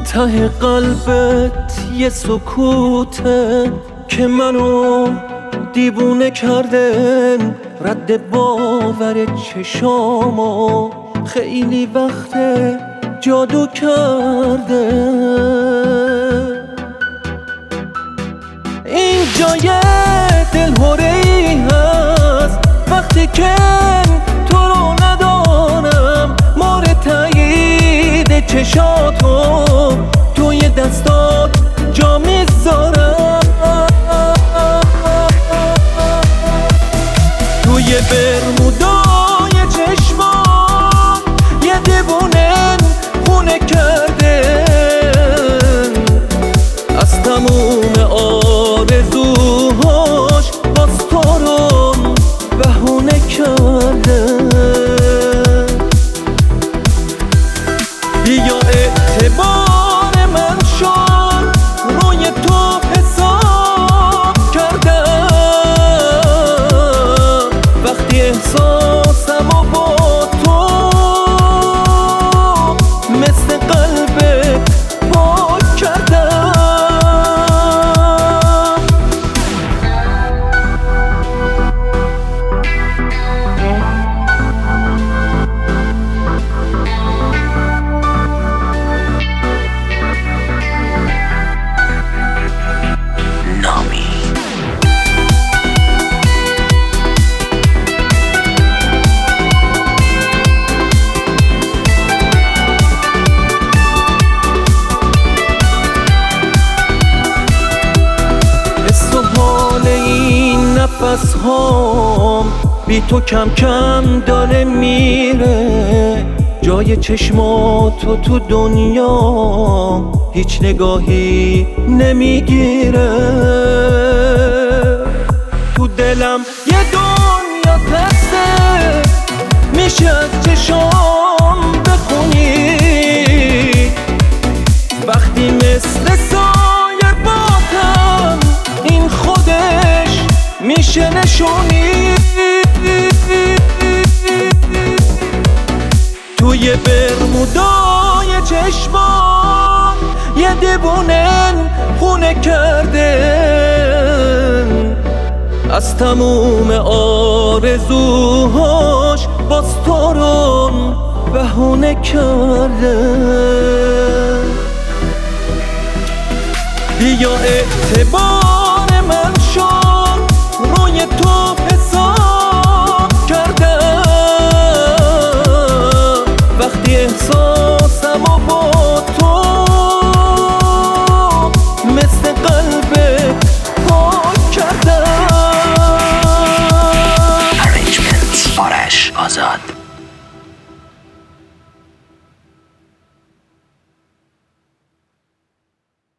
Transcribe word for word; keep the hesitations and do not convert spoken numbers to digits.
ته قلبت یه سکوته که منو دیوونه کردن، رد باور چشامو خیلی وقته جادو کرده. این جای دلهوره‌ای هست وقتی که تو رو ندارم، مورد تایید چشاتو توی دستات جا میذارم. توی برمودای چشمام یه دیوونه خونه کردن، از تموم آرزوهاش باز تو رو بهونه کردن. بیا اعتبار من شد روی تو حساب کردم، وقتی احساسمو با تو مثل قلبت پاک کردم. نفس هام بی تو کم کم داره میره، جای چشماتو تو دنیا هیچ نگاهی نمیگیره. تو دلم یه دنیا ترسه میشه از چشام بخونی، وقتی مثل سایه باتم این خودش میشه نشونی. توی برمودای چشمام یه دیوونه خونه کردن، از تموم آرزوهاش باز تو رو بهونه کردن. بیا اعتبار من شد روی تو حساب کردم، وقتی احساسمو با تو مثل قلبت پاک کردم. Arrangements آرش آزاد.